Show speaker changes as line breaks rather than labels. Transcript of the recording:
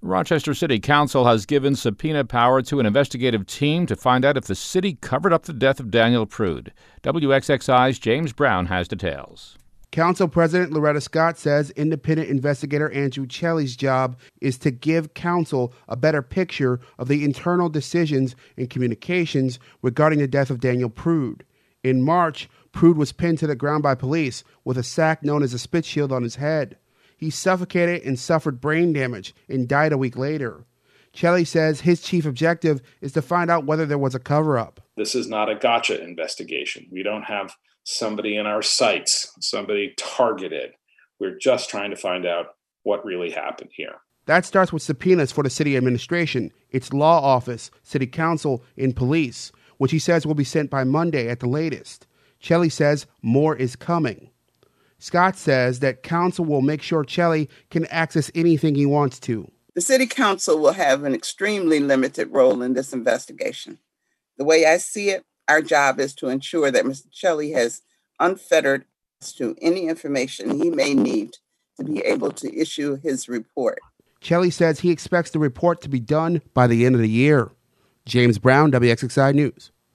Rochester City Council has given subpoena power to an investigative team to find out if the city covered up the death of Daniel Prude. WXXI's James Brown has details.
Council President Loretta Scott says independent investigator Andrew Chelly's job is to give council a better picture of the internal decisions and communications regarding the death of Daniel Prude. In March, Prude was pinned to the ground by police with a sack known as a spit shield on his head. He suffocated and suffered brain damage and died a week later. Chelly says his chief objective is to find out whether there was a cover-up.
This is not a gotcha investigation. We don't have somebody in our sights, somebody targeted. We're just trying to find out what really happened here.
That starts with subpoenas for the city administration, its law office, city council, and police, which he says will be sent by Monday at the latest. Chelly says more is coming. Scott says that council will make sure Chelly can access anything he wants to.
The city council will have an extremely limited role in this investigation. The way I see it, our job is to ensure that Mr. Chelly has unfettered access to any information he may need to be able to issue his report.
Chelly says he expects the report to be done by the end of the year. James Brown, WXXI News.